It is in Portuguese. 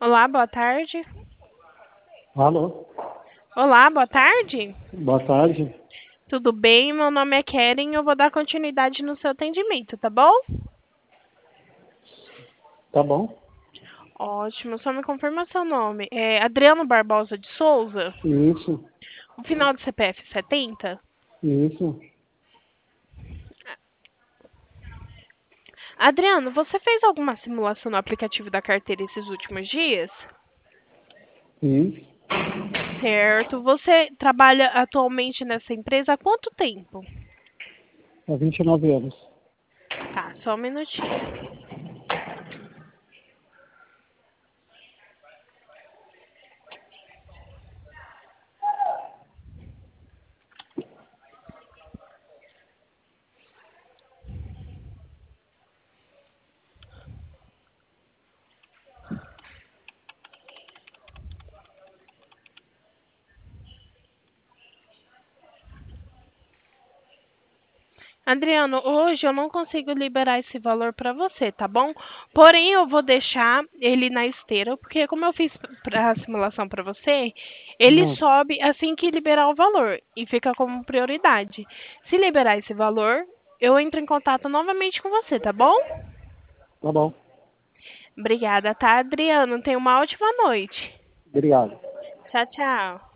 Olá, boa tarde. Alô, Olá, boa tarde. boa tarde. Tudo bem? Meu nome é Keren e eu vou dar continuidade no seu atendimento, tá bom? Tá bom? Ótimo, só me confirma seu nome. É Adriano Barbosa de Souza? Isso, O final do CPF 70? isso, Adriano, você fez alguma simulação no aplicativo da carteira esses últimos dias? isso. Certo. Você trabalha atualmente nessa empresa há quanto tempo? Há 29 anos. Tá, só um minutinho. Adriano, hoje eu não consigo liberar esse valor para você, tá bom? Porém, eu vou deixar ele na esteira, porque como eu fiz a simulação para você, ele Não, sobe assim que liberar o valor e fica como prioridade. Se liberar esse valor, eu entro em contato novamente com você, tá bom? tá bom. Obrigada, tá, Adriano? Tenha uma ótima noite. Obrigado. Tchau, tchau.